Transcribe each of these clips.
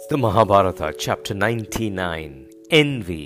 The Mahabharata, chapter 99, Envy.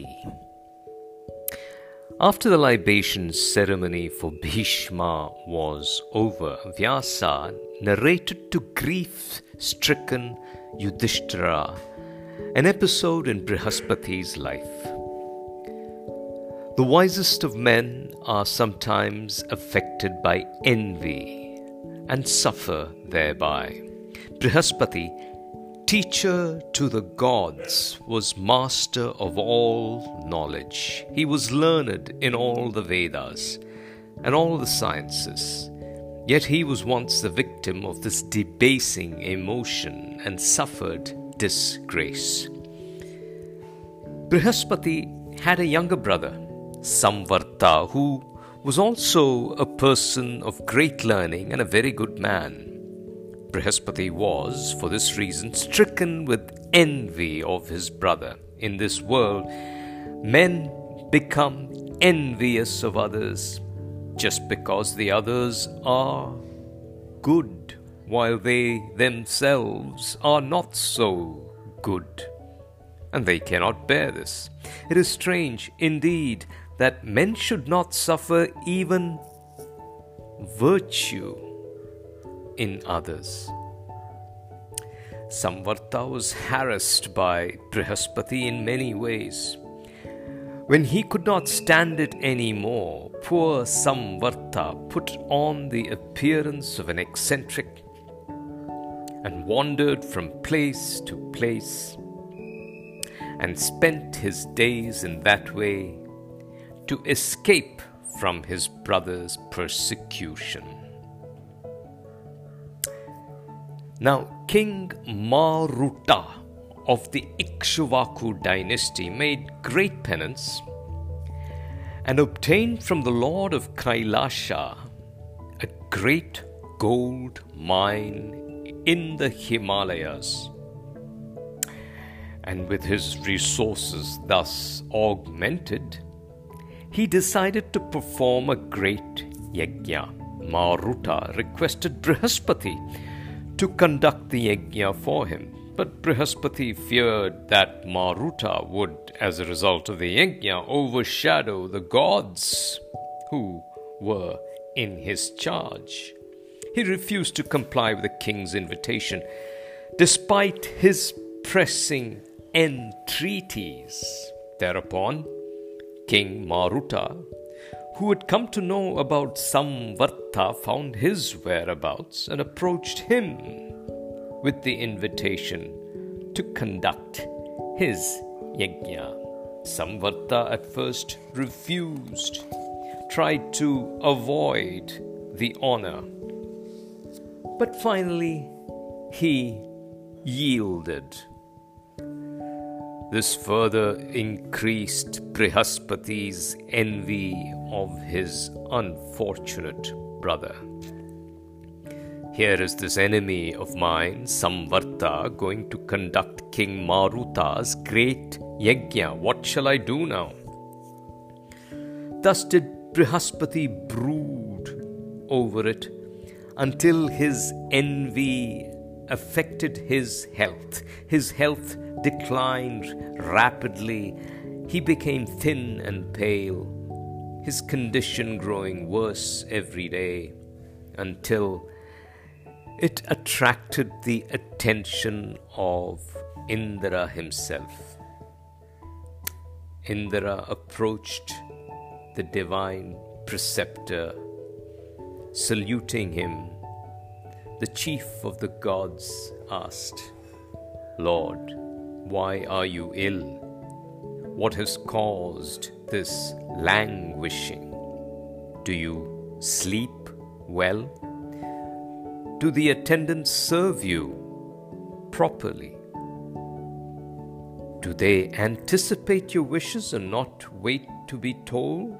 After the libation ceremony for Bhishma was over, Vyasa narrated to grief-stricken Yudhishthira an episode in Brihaspati's life. The wisest of men are sometimes affected by envy and suffer thereby. Brihaspati, teacher to the gods, was master of all knowledge. He was learned in all the Vedas and all the sciences. Yet he was once the victim of this debasing emotion and suffered disgrace. Brihaspati had a younger brother, Samvarta, who was also a person of great learning and a very good man. Brihaspati was, for this reason, stricken with envy of his brother. In this world, men become envious of others just because the others are good, while they themselves are not so good. And they cannot bear this. It is strange, indeed, that men should not suffer even virtue in others. Samvarta was harassed by Brihaspati in many ways. When he could not stand it any more, poor Samvarta put on the appearance of an eccentric and wandered from place to place and spent his days in that way to escape from his brother's persecution. Now, King Maruta of the Ikshvaku dynasty made great penance and obtained from the Lord of Kailasha a great gold mine in the Himalayas. And with his resources thus augmented, he decided to perform a great yajna. Maruta requested Brihaspati to conduct the yajna for him. But Brihaspati feared that Maruta would, as a result of the yajna, overshadow the gods who were in his charge. He refused to comply with the king's invitation, despite his pressing entreaties. Thereupon, King Maruta, who had come to know about Samvarta, found his whereabouts and approached him with the invitation to conduct his yajna. Samvarta at first refused, tried to avoid the honor, but finally he yielded. This further increased Brihaspati's envy of his unfortunate brother. Here is this enemy of mine, Samvarta, going to conduct King Maruta's great yajna. What shall I do now? Thus did Brihaspati brood over it until his envy affected his health. His health declined rapidly. He became thin and pale, his condition growing worse every day, until it attracted the attention of Indra himself. Indra approached the divine preceptor, saluting him. The chief of the gods asked, "Lord, why are you ill? What has caused this languishing? Do you sleep well? Do the attendants serve you properly? Do they anticipate your wishes and not wait to be told?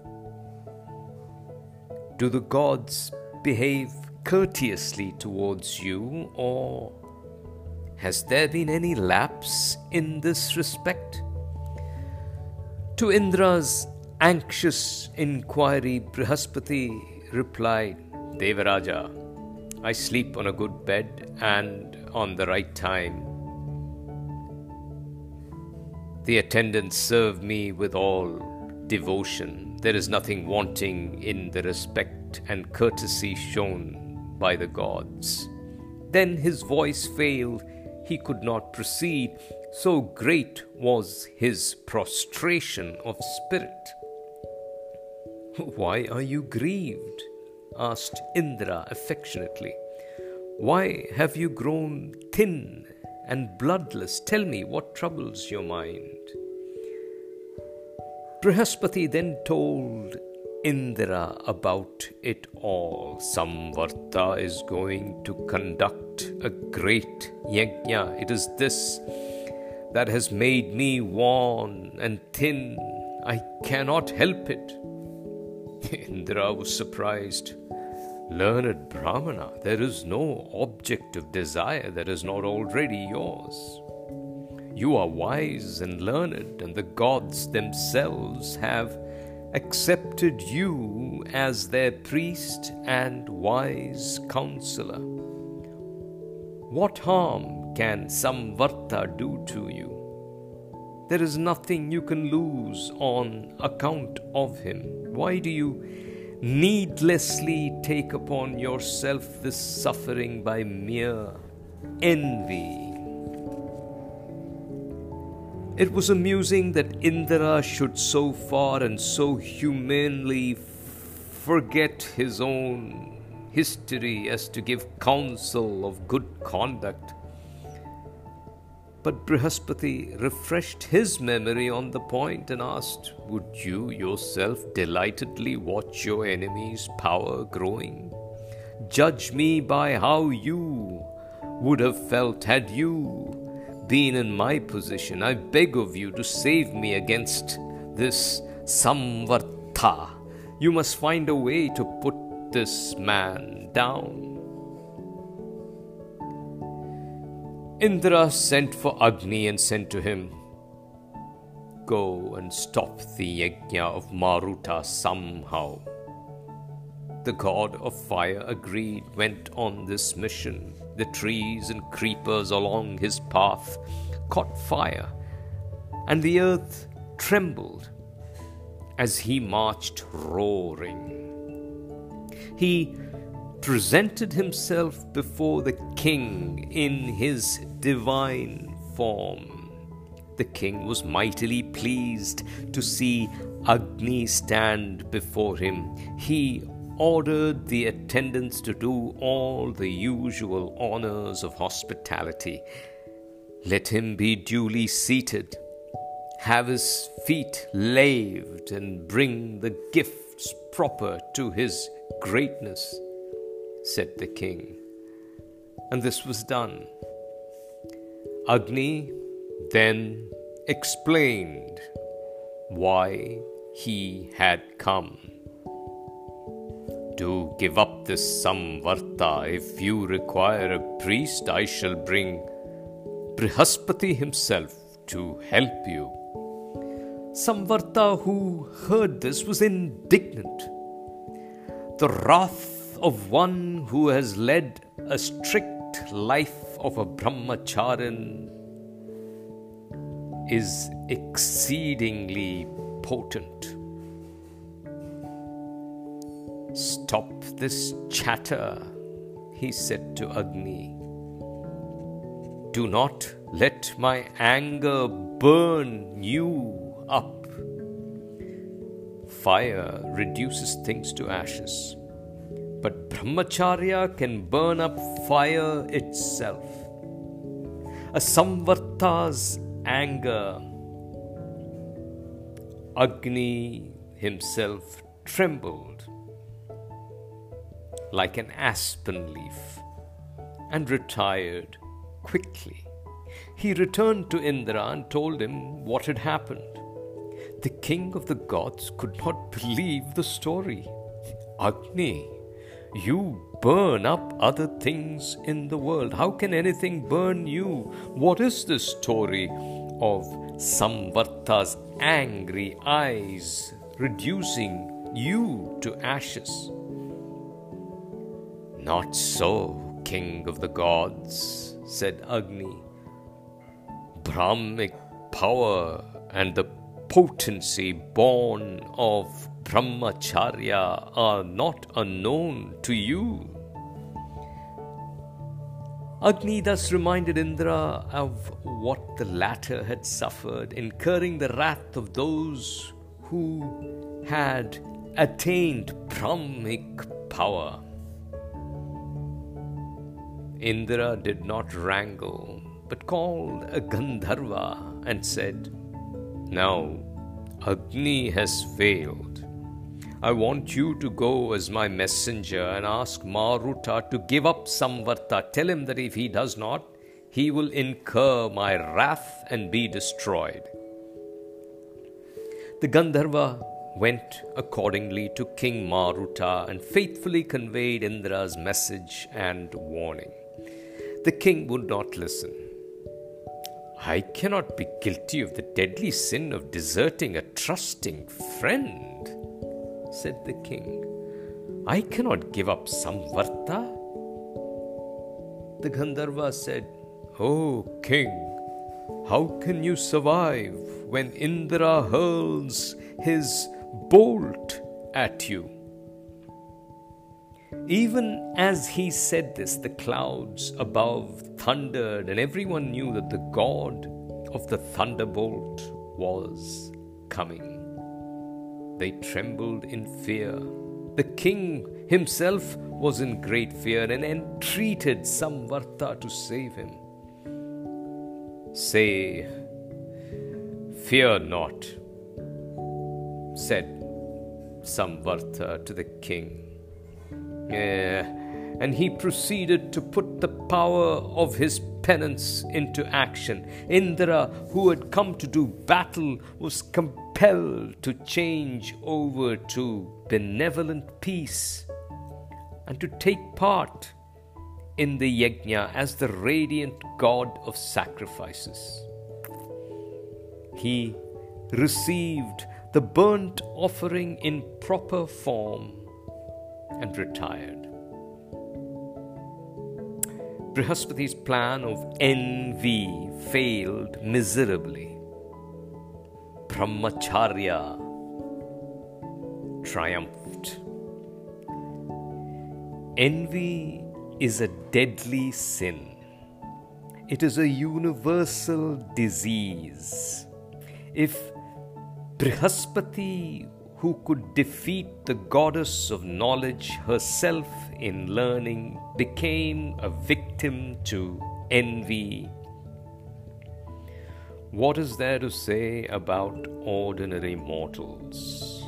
Do the gods behave courteously towards you, or has there been any lapse in this respect?" To Indra's anxious inquiry, Brihaspati replied, "Devaraja, I sleep on a good bed and on the right time. The attendants serve me with all devotion. There is nothing wanting in the respect and courtesy shown by the gods. Then his voice failed. He could not proceed. So great was his prostration of spirit. "Why are you grieved?" asked Indra affectionately. "Why have you grown thin and bloodless? Tell me what troubles your mind." Brihaspati then told Indra about it all. Samvarta is going to conduct a great yajna. It is this that has made me worn and thin. I cannot help it. Indra was surprised. "Learned Brahmana, there is no object of desire that is not already yours. You are wise and learned, and the gods themselves have accepted you as their priest and wise counselor. What harm can Samvarta do to you? There is nothing you can lose on account of him. Why do you needlessly take upon yourself this suffering by mere envy?" It was amusing that Indra should so far and so humanely forget his own history as to give counsel of good conduct. But Brihaspati refreshed his memory on the point and asked, "Would you yourself delightedly watch your enemy's power growing? Judge me by how you would have felt had you been in my position. I beg of you to save me against this Samvarta. You must find a way to put this man down." Indra sent for Agni and said to him, "Go and stop the yajna of Maruta somehow." The god of fire agreed, went on this mission. The trees and creepers along his path caught fire, and the earth trembled as he marched roaring. He presented himself before the king in his divine form. The king was mightily pleased to see Agni stand before him. He ordered the attendants to do all the usual honors of hospitality. Let him be duly seated, have his feet laved, and bring the gifts proper to his greatness, said the king. And this was done. Agni then explained why he had come. "Do give up this Samvarta. If you require a priest, I shall bring Brihaspati himself to help you." Samvarta, who heard this, was indignant. The wrath of one who has led a strict life of a brahmacharin is exceedingly potent. "Stop this chatter," he said to Agni. "Do not let my anger burn you up. Fire reduces things to ashes, but brahmacharya can burn up fire itself. A Samvarta's anger." Agni himself trembled like an aspen leaf and retired quickly. He returned to Indra and told him what had happened. The king of the gods could not believe the story. "Agni, you burn up other things in the world. How can anything burn you? What is this story of Samvarta's angry eyes reducing you to ashes?" "Not so, king of the gods," said Agni. "Brahmic power and the potency born of brahmacharya are not unknown to you. Agni thus reminded Indra of what the latter had suffered, incurring the wrath of those who had attained Brahmic power. Indra did not wrangle, but called a Gandharva and said, "Now Agni has failed. I want you to go as my messenger and ask Maruta to give up Samvarta. Tell him that if he does not, he will incur my wrath and be destroyed." The Gandharva went accordingly to King Maruta and faithfully conveyed Indra's message and warning. The king would not listen. "I cannot be guilty of the deadly sin of deserting a trusting friend," said the king. "I cannot give up Samvarta." The Gandharva said, "O king, how can you survive when Indra hurls his bolt at you?" Even as he said this, the clouds above thundered, and everyone knew that the god of the thunderbolt was coming. They trembled in fear. The king himself was in great fear and entreated Samvarta to save him. "Say, fear not," said Samvarta to the king. And he proceeded to put the power of his penance into action. Indra, who had come to do battle, was compelled to change over to benevolent peace and to take part in the yajna as the radiant god of sacrifices. He received the burnt offering in proper form and retired. Brihaspati's plan of envy failed miserably. Brahmacharya triumphed. Envy is a deadly sin. It is a universal disease. If Brihaspati, who could defeat the goddess of knowledge herself in learning, became a victim to envy, what is there to say about ordinary mortals?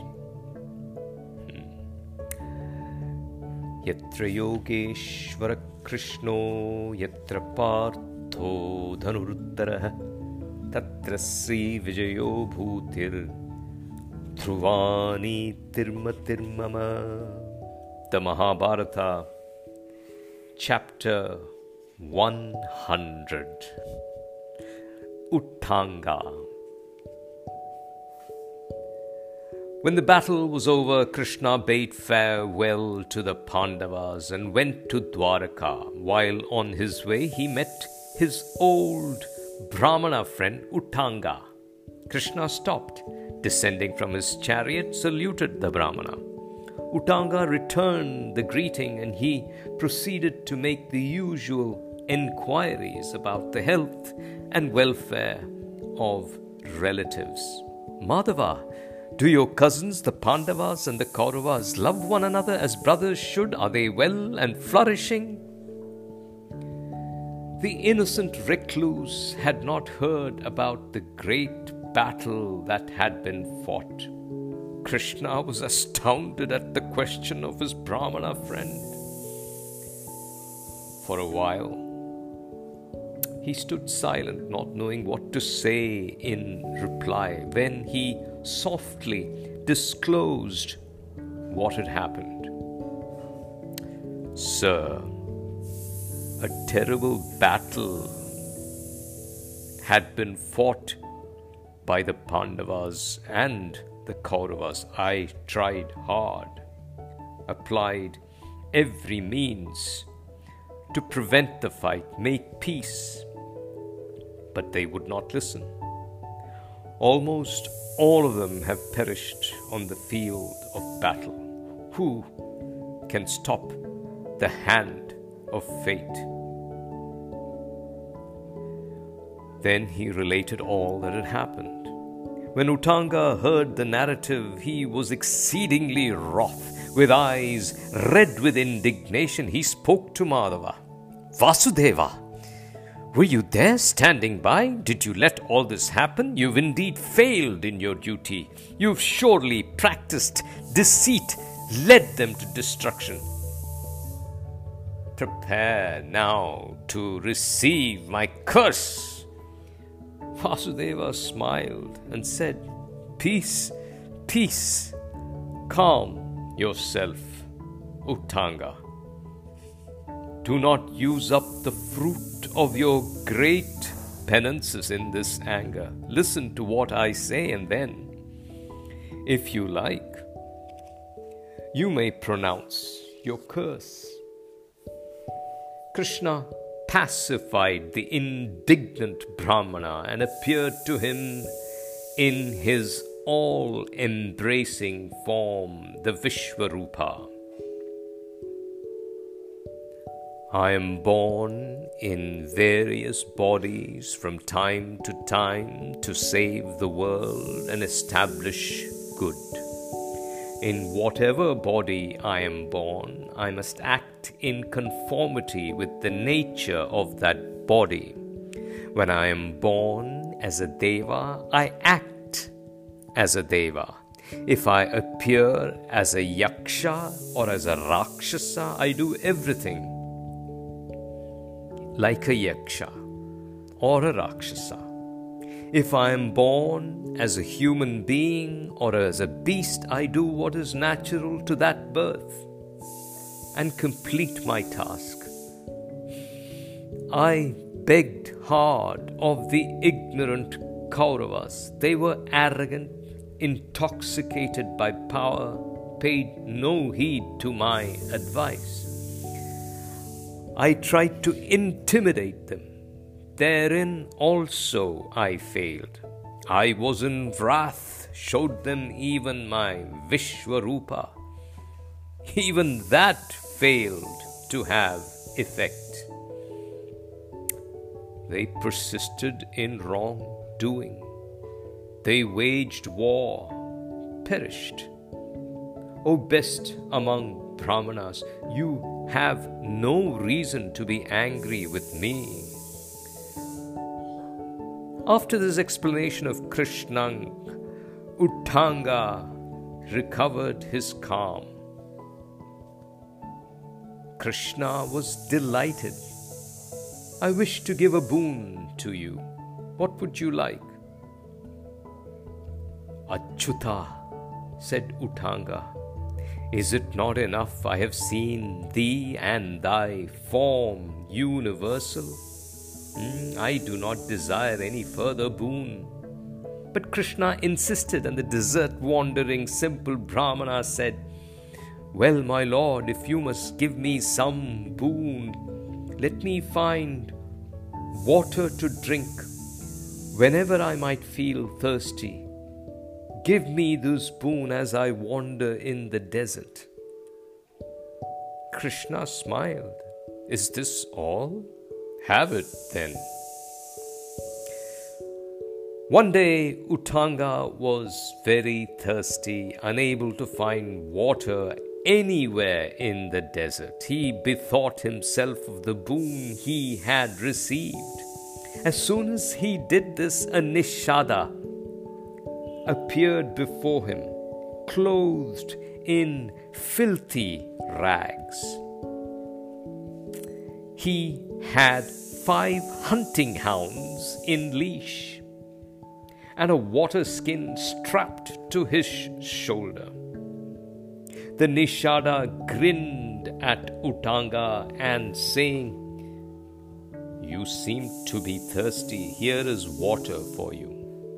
Yatra Yogeshvara Krishno Yatra Partho Dhanurudhara Tatra Sri Vijayo Bhutir Dhruvani Tirmatirmama. The Mahabharata, chapter 100. Uttanga. When the battle was over, Krishna bade farewell to the Pandavas and went to Dwaraka. While on his way, he met his old Brahmana friend Uttanga. Krishna stopped, descending from his chariot, saluted the Brahmana. Uttanga returned the greeting and he proceeded to make the usual enquiries about the health and welfare of relatives. Madhava, do your cousins, the Pandavas and the Kauravas, love one another as brothers should? Are they well and flourishing? The innocent recluse had not heard about the great battle that had been fought. Krishna was astounded at the question of his Brahmana friend. For a while, he stood silent, not knowing what to say in reply, when he softly disclosed what had happened. Sir, a terrible battle had been fought by the Pandavas and the Kauravas. I tried hard, applied every means to prevent the fight, make peace, but they would not listen. Almost all of them have perished on the field of battle. Who can stop the hand of fate? Then he related all that had happened. When Utanga heard the narrative, he was exceedingly wroth. With eyes red with indignation, he spoke to Madhava. Vasudeva, were you there standing by? Did you let all this happen? You've indeed failed in your duty. You've surely practiced deceit, led them to destruction. Prepare now to receive my curse. Vasudeva smiled and said, Peace, peace, calm yourself, Utanga. Do not use up the fruit of your great penances in this anger. Listen to what I say, and then, if you like, you may pronounce your curse. Krishna pacified the indignant Brahmana and appeared to him in his all-embracing form, the Vishwarupa. I am born in various bodies from time to time to save the world and establish good. In whatever body I am born, I must act in conformity with the nature of that body. When I am born as a Deva, I act as a Deva. If I appear as a Yaksha or as a Rakshasa, I do everything like a Yaksha or a Rakshasa. If I am born as a human being or as a beast, I do what is natural to that birth and complete my task. I begged hard of the ignorant Kauravas. They were arrogant, intoxicated by power, paid no heed to my advice. I tried to intimidate them. Therein also I failed. I was in wrath, showed them even my Vishwarupa. Even that failed to have effect. They persisted in wrongdoing. They waged war, perished. O best among Brahmanas, you have no reason to be angry with me. After this explanation of Krishna, Utanga recovered his calm. Krishna was delighted. I wish to give a boon to you. What would you like? Achyuta, said Utanga, is it not enough I have seen thee and thy form universal? I do not desire any further boon. But Krishna insisted, and the desert-wandering simple Brahmana said, Well, my lord, if you must give me some boon, let me find water to drink whenever I might feel thirsty. Give me this boon as I wander in the desert. Krishna smiled. Is this all? Have it then. One day, Utanga was very thirsty, unable to find water anywhere in the desert. He bethought himself of the boon he had received. As soon as he did this, a Nishada appeared before him, clothed in filthy rags. He had 5 hunting hounds in leash and a water skin strapped to his shoulder. The Nishada grinned at Utanga and saying, You seem to be thirsty. Here is water for you.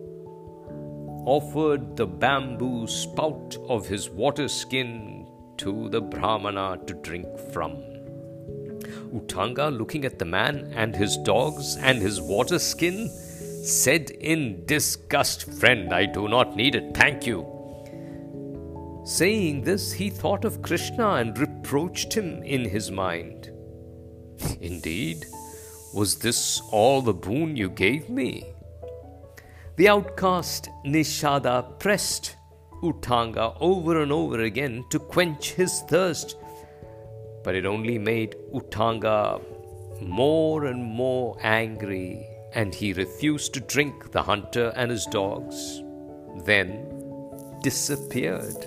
Offered the bamboo spout of his water skin to the Brahmana to drink from. Utanga, looking at the man and his dogs and his water skin, said in disgust, "Friend, I do not need it, thank you." Saying this, he thought of Krishna and reproached him in his mind. "Indeed, was this all the boon you gave me?" The outcast Nishada pressed Uttanga over and over again to quench his thirst, but it only made Uttanga more and more angry, and he refused to drink the hunter and his dogs, then disappeared.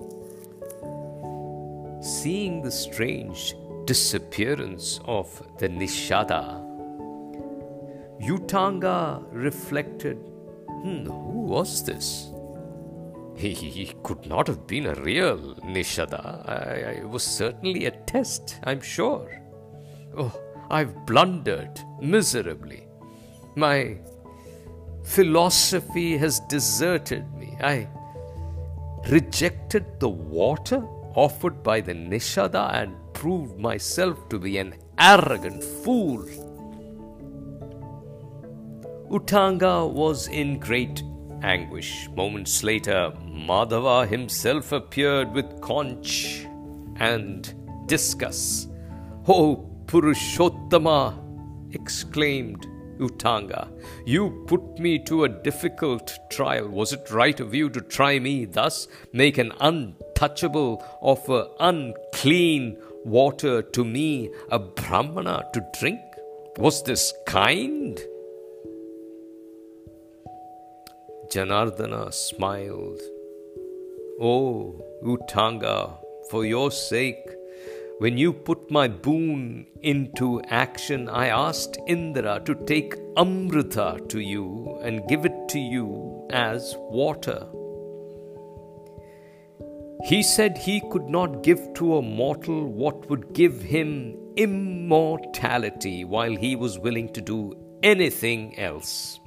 Seeing the strange disappearance of the Nishada, Uttanga reflected, who was this? He could not have been a real Nishada. It was certainly a test, I'm sure. Oh, I've blundered miserably. My philosophy has deserted me. I rejected the water offered by the Nishada and proved myself to be an arrogant fool. Uttanga was in great anguish. Moments later, Madhava himself appeared with conch and discus. "Oh, Purushottama!" exclaimed Uttanga, "you put me to a difficult trial. Was it right of you to try me thus? Make an untouchable offer unclean water to me, a Brahmana, to drink? Was this kind?" Janardana smiled. "Oh, Uttanga, for your sake, when you put my boon into action, I asked Indra to take Amrita to you and give it to you as water. He said he could not give to a mortal what would give him immortality, while he was willing to do anything else.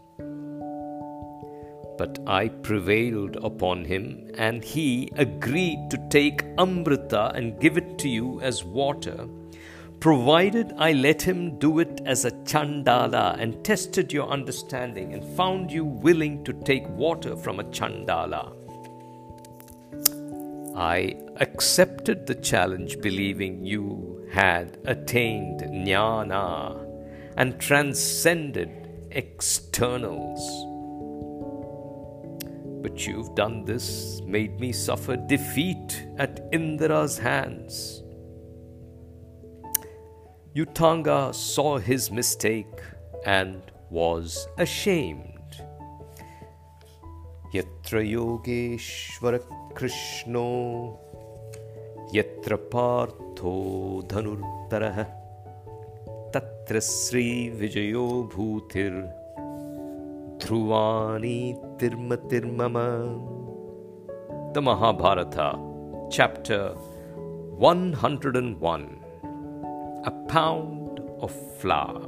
But I prevailed upon him, and he agreed to take Amrita and give it to you as water, provided I let him do it as a Chandala, and tested your understanding and found you willing to take water from a Chandala. I accepted the challenge, believing you had attained jnana and transcended externals. But you've done this, made me suffer defeat at Indra's hands." Uttanga saw his mistake and was ashamed. "Yatra Yogeshwara Krishno, Yatra Partho Dhanurtarah, Tatra Sri Vijayo Bhutir, Dhruvani Tirmatirmama." The Mahabharata, chapter 101. A pound of flour.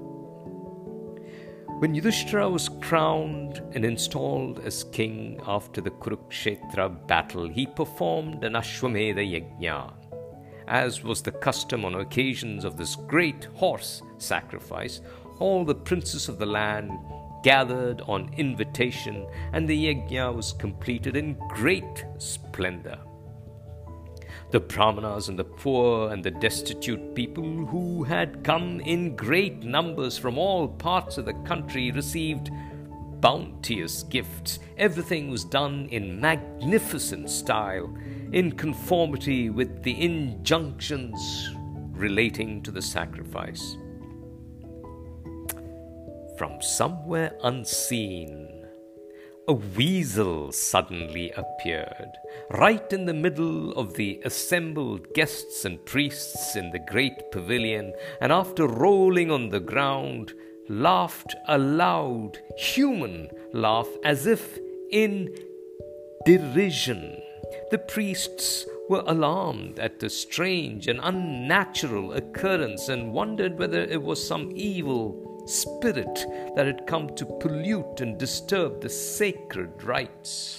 When Yudhishthira was crowned and installed as king after the Kurukshetra battle, he performed an Ashwamedha Yajna. As was the custom on occasions of this great horse sacrifice, all the princes of the land gathered on invitation, and the yajna was completed in great splendor. The Brahmanas and the poor and the destitute people who had come in great numbers from all parts of the country received bounteous gifts. Everything was done in magnificent style, in conformity with the injunctions relating to the sacrifice. From somewhere unseen, a weasel suddenly appeared, right in the middle of the assembled guests and priests in the great pavilion, and after rolling on the ground, laughed a loud, human laugh, as if in derision. The priests were alarmed at the strange and unnatural occurrence, and wondered whether it was some evil spirit that had come to pollute and disturb the sacred rites.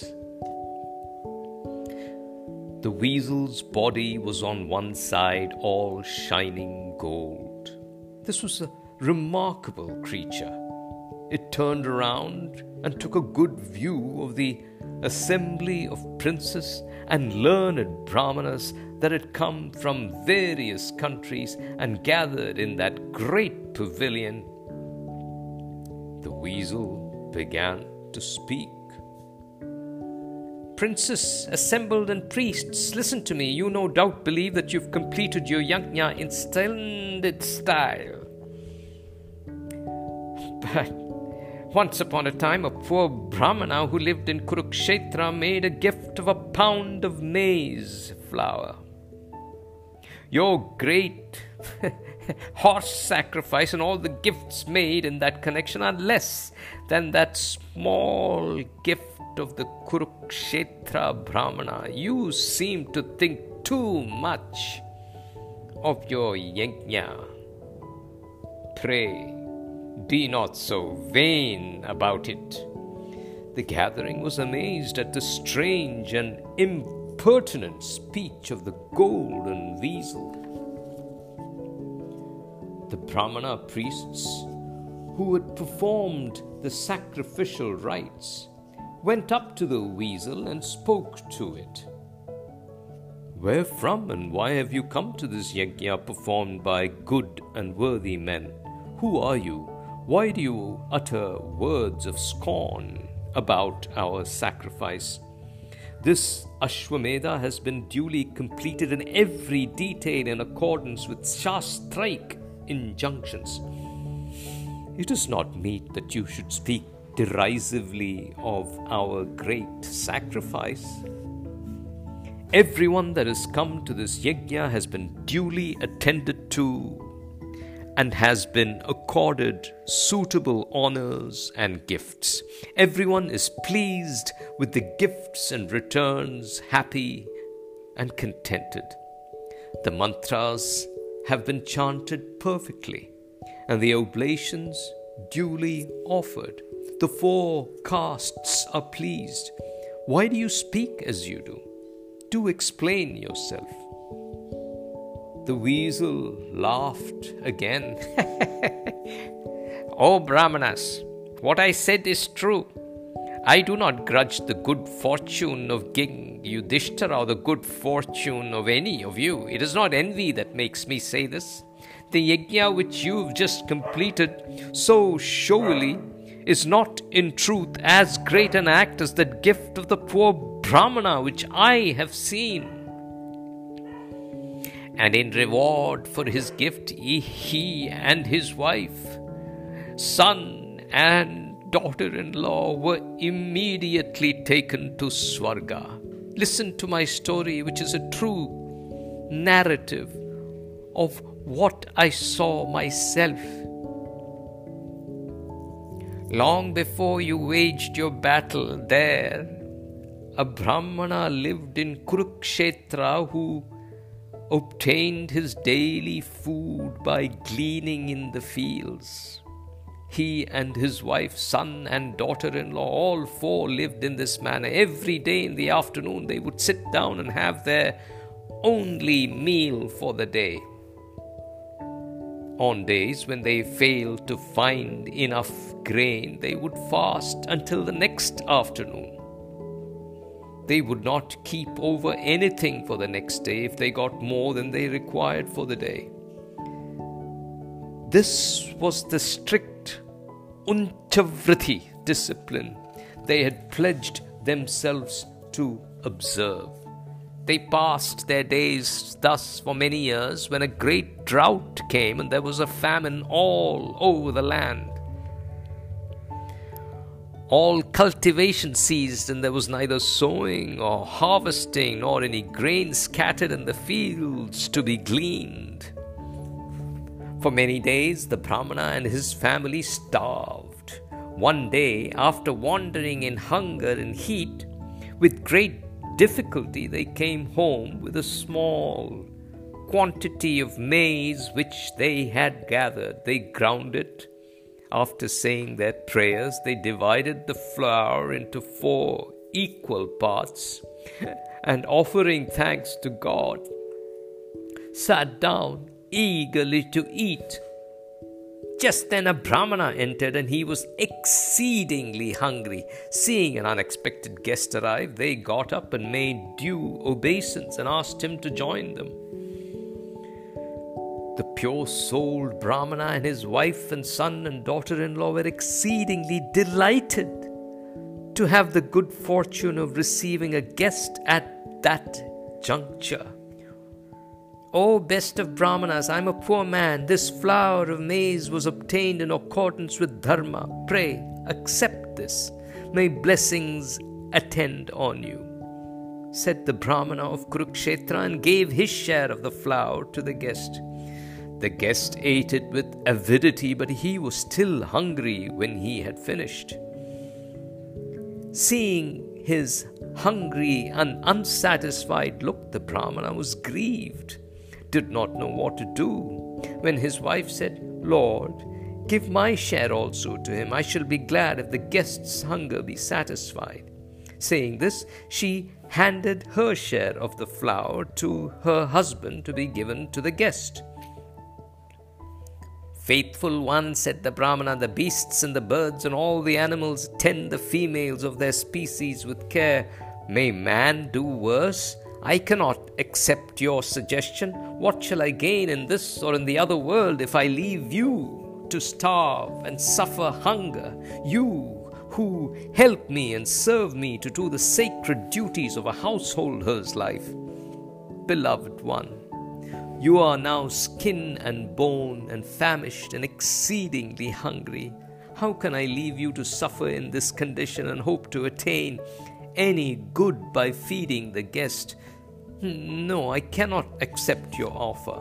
The weasel's body was on one side all shining gold. This was a remarkable creature. it turned around and took a good view of the assembly of princes and learned Brahmanas that had come from various countries and gathered in that great pavilion. The weasel began to speak. Princes assembled and priests, listen to me. You no doubt believe that you've completed your yajna in splendid style. But once upon a time, a poor Brahmana who lived in Kurukshetra made a gift of 1 pound of maize flour. Your great horse sacrifice and all the gifts made in that connection are less than that small gift of the Kurukshetra Brahmana. You seem to think too much of your yajna. Pray, be not so vain about it. The gathering was amazed at the strange and impertinent speech of the golden weasel. The Brahmana priests who had performed the sacrificial rites went up to the weasel and spoke to it. Where from and why have you come to this yajna performed by good and worthy men? Who are you? Why do you utter words of scorn about our sacrifice? This Ashwamedha has been duly completed in every detail in accordance with Shastraik injunctions. It is not meet that you should speak derisively of our great sacrifice. Everyone that has come to this yajna has been duly attended to and has been accorded suitable honors and gifts. Everyone is pleased with the gifts and returns, happy and contented. The mantras have been chanted perfectly, and the oblations duly offered. The 4 castes are pleased. Why do you speak as you do? Do explain yourself. The weasel laughed again. O Brahmanas, what I said is true. I do not grudge the good fortune of King Yudhishthira or the good fortune of any of you. It is not envy that makes me say this. The yajna which you've just completed so showily is not in truth as great an act as that gift of the poor Brahmana which I have seen. And in reward for his gift, he and his wife, son and daughter-in-law were immediately taken to Swarga. Listen to my story, which is a true narrative of what I saw myself. Long before you waged your battle there, a Brahmana lived in Kurukshetra who obtained his daily food by gleaning in the fields. He and his wife, son and daughter-in-law, all 4 lived in this manner. Every day in the afternoon they would sit down and have their only meal for the day. On days when they failed to find enough grain, they would fast until the next afternoon. They would not keep over anything for the next day if they got more than they required for the day. This was the strict Unchavriti discipline they had pledged themselves to observe. They passed their days thus for many years when a great drought came and there was a famine all over the land. All cultivation ceased, and there was neither sowing or harvesting nor any grain scattered in the fields to be gleaned. For many days the Brahmana and his family starved. One day, after wandering in hunger and heat, with great difficulty they came home with a small quantity of maize which they had gathered. They ground it. After saying their prayers, they divided the flour into 4 equal parts and, offering thanks to God, sat down eagerly to eat. Just then a Brahmana entered, and he was exceedingly hungry. Seeing an unexpected guest arrive, they got up and made due obeisance and asked him to join them. The pure-souled Brahmana and his wife and son and daughter-in-law were exceedingly delighted to have the good fortune of receiving a guest at that juncture. "O best of Brahmanas, I am a poor man. This flour of maize was obtained in accordance with dharma. Pray, accept this. May blessings attend on you," said the Brahmana of Kurukshetra, and gave his share of the flour to the guest. The guest ate it with avidity, but he was still hungry when he had finished. Seeing his hungry and unsatisfied look, the Brahmana was grieved, did not know what to do, when his wife said, "Lord, give my share also to him. I shall be glad if the guest's hunger be satisfied." Saying this, she handed her share of the flour to her husband to be given to the guest. "Faithful one," said the Brahmana, "the beasts and the birds and all the animals tend the females of their species with care. May man do worse? I cannot accept your suggestion. What shall I gain in this or in the other world if I leave you to starve and suffer hunger? You who help me and serve me to do the sacred duties of a householder's life. Beloved one, you are now skin and bone and famished and exceedingly hungry. How can I leave you to suffer in this condition and hope to attain any good by feeding the guest? No, I cannot accept your offer."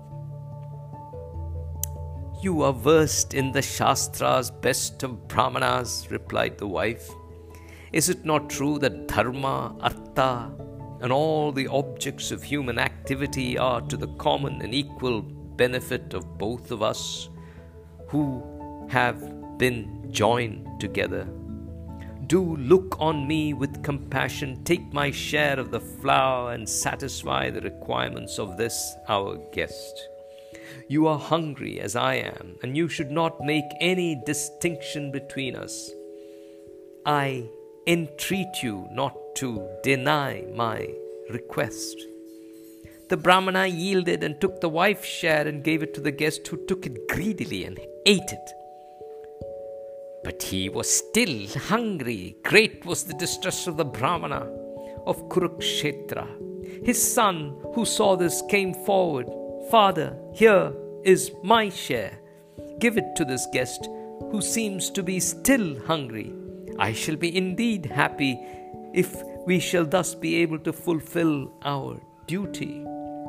"You are versed in the Shastras, best of Brahmanas," replied the wife. "Is it not true that dharma, artha, and all the objects of human activity are to the common and equal benefit of both of us who have been joined together? Do look on me with compassion, take my share of the flour, and satisfy the requirements of this our guest. You are hungry as I am, and you should not make any distinction between us. I entreat you not to deny my request." The Brahmana yielded and took the wife's share and gave it to the guest, who took it greedily and ate it. But he was still hungry. Great was the distress of the Brahmana of Kurukshetra. His son, who saw this, came forward. "Father, here is my share. Give it to this guest, who seems to be still hungry. I shall be indeed happy if we shall thus be able to fulfill our duty."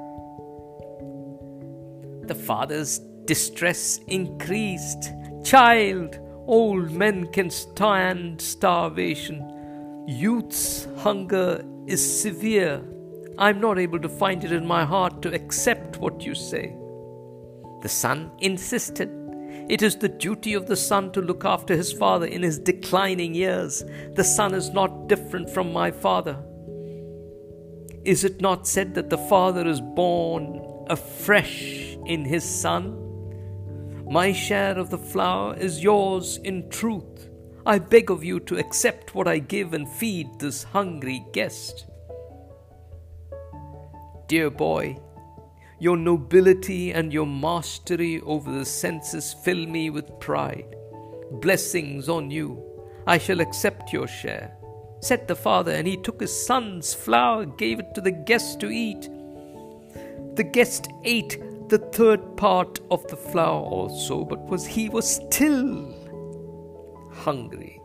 The father's distress increased. "Child, old men can stand starvation. Youth's hunger is severe. I'm not able to find it in my heart to accept what you say." The son insisted. "It is the duty of the son to look after his father in his declining years. The son is not different from my father. Is it not said that the father is born afresh in his son? My share of the flour is yours in truth. I beg of you to accept what I give and feed this hungry guest." "Dear boy, your nobility and your mastery over the senses fill me with pride. Blessings on you. I shall accept your share," said the father, and he took his son's flour, gave it to the guest to eat. The guest ate the third part of the flour also, but he was still hungry.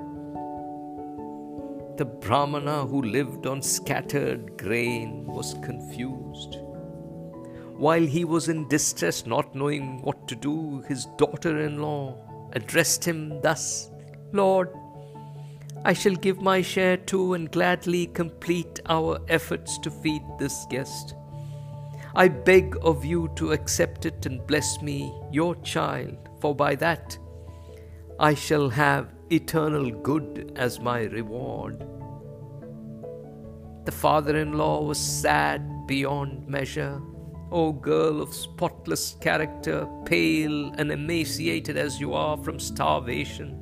The Brahmana, who lived on scattered grain, was confused. While he was in distress, not knowing what to do, his daughter-in-law addressed him thus: "Lord, I shall give my share too and gladly complete our efforts to feed this guest. I beg of you to accept it and bless me, your child, for by that I shall have eternal good as my reward." The father-in-law was sad beyond measure. O girl of spotless character, pale and emaciated as you are from starvation.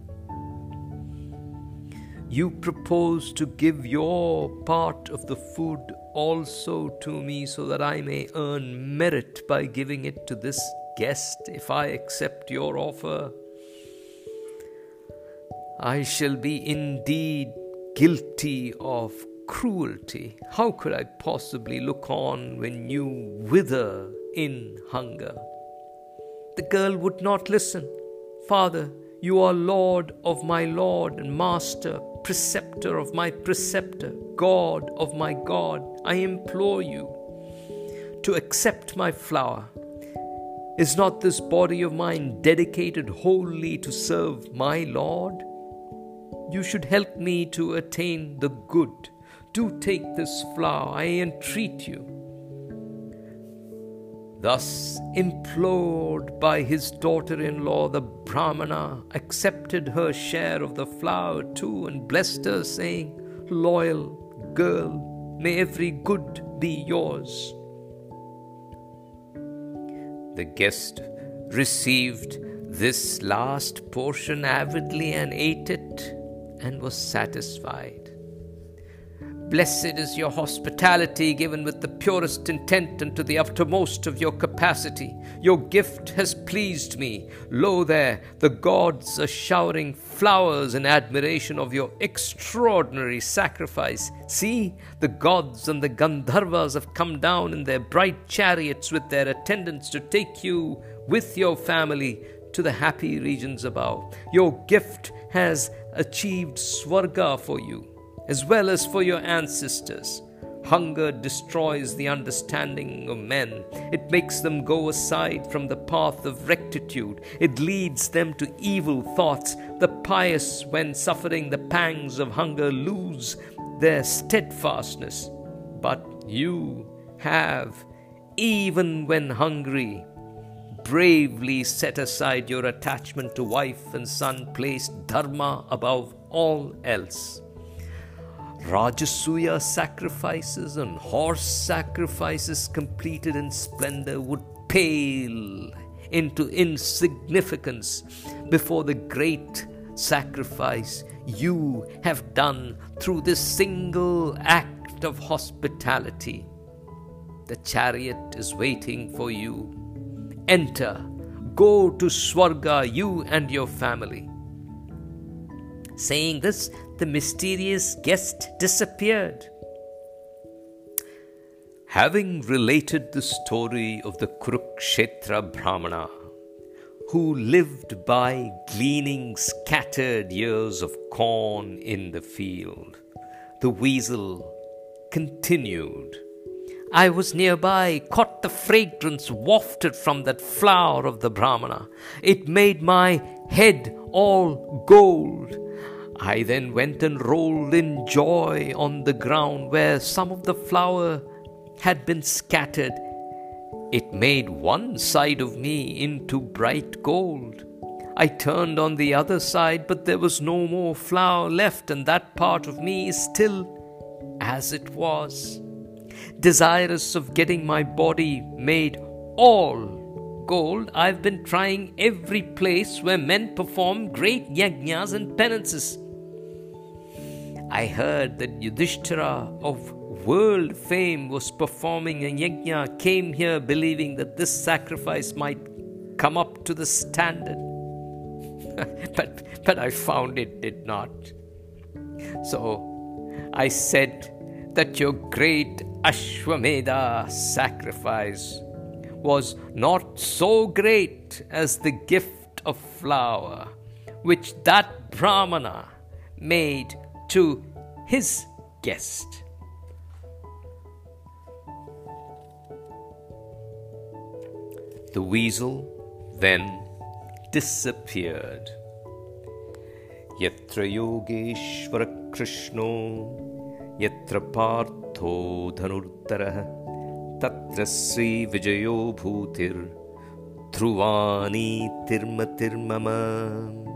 You propose to give your part of the food also to me so that I may earn merit by giving it to this guest. If I accept your offer, I shall be indeed guilty of cruelty. How could I possibly look on when you wither in hunger? The girl would not listen. Father, you are Lord of my Lord and Master, preceptor of my preceptor, God of my God. I implore you to accept my flower. Is not this body of mine dedicated wholly to serve my Lord? You should help me to attain the good. Do take this flower, I entreat you. Thus implored by his daughter-in-law, the Brahmana accepted her share of the flower too and blessed her, saying, Loyal girl, may every good be yours. The guest received this last portion avidly and ate it and was satisfied. Blessed is your hospitality, given with the purest intent and to the uttermost of your capacity. Your gift has pleased me. Lo there, the gods are showering flowers in admiration of your extraordinary sacrifice. See, the gods and the Gandharvas have come down in their bright chariots with their attendants to take you with your family to the happy regions above. Your gift has achieved Swarga for you, as well as for your ancestors. Hunger destroys the understanding of men. It makes them go aside from the path of rectitude. It leads them to evil thoughts. The pious, when suffering the pangs of hunger, lose their steadfastness. But you have, even when hungry, bravely set aside your attachment to wife and son, placed dharma above all else. Rajasuya sacrifices and horse sacrifices completed in splendor would pale into insignificance before the great sacrifice you have done through this single act of hospitality. The chariot is waiting for you. Enter, go to Swarga, you and your family. Saying this, the mysterious guest disappeared. Having related the story of the Kurukshetra Brahmana, who lived by gleaning scattered ears of corn in the field, the weasel continued. I was nearby, caught the fragrance wafted from that flower of the Brahmana. It made my head all gold. I then went and rolled in joy on the ground where some of the flower had been scattered. It made one side of me into bright gold. I turned on the other side, but there was no more flower left, and that part of me is still as it was. Desirous of getting my body made all gold, I've been trying every place where men perform great yajnas and penances. I heard that Yudhishthira of world fame was performing a yajna, came here believing that this sacrifice might come up to the standard. but I found it did not. So I said that your great Ashwamedha sacrifice was not so great as the gift of flower which that Brahmana made to his guest. The weasel then disappeared. Yatra Yogeshvara Krishno, Yatra Partho Dhanurtarah, Tatra Sri Vijayo Bhutir, Dhruvani Tirma Tirmama.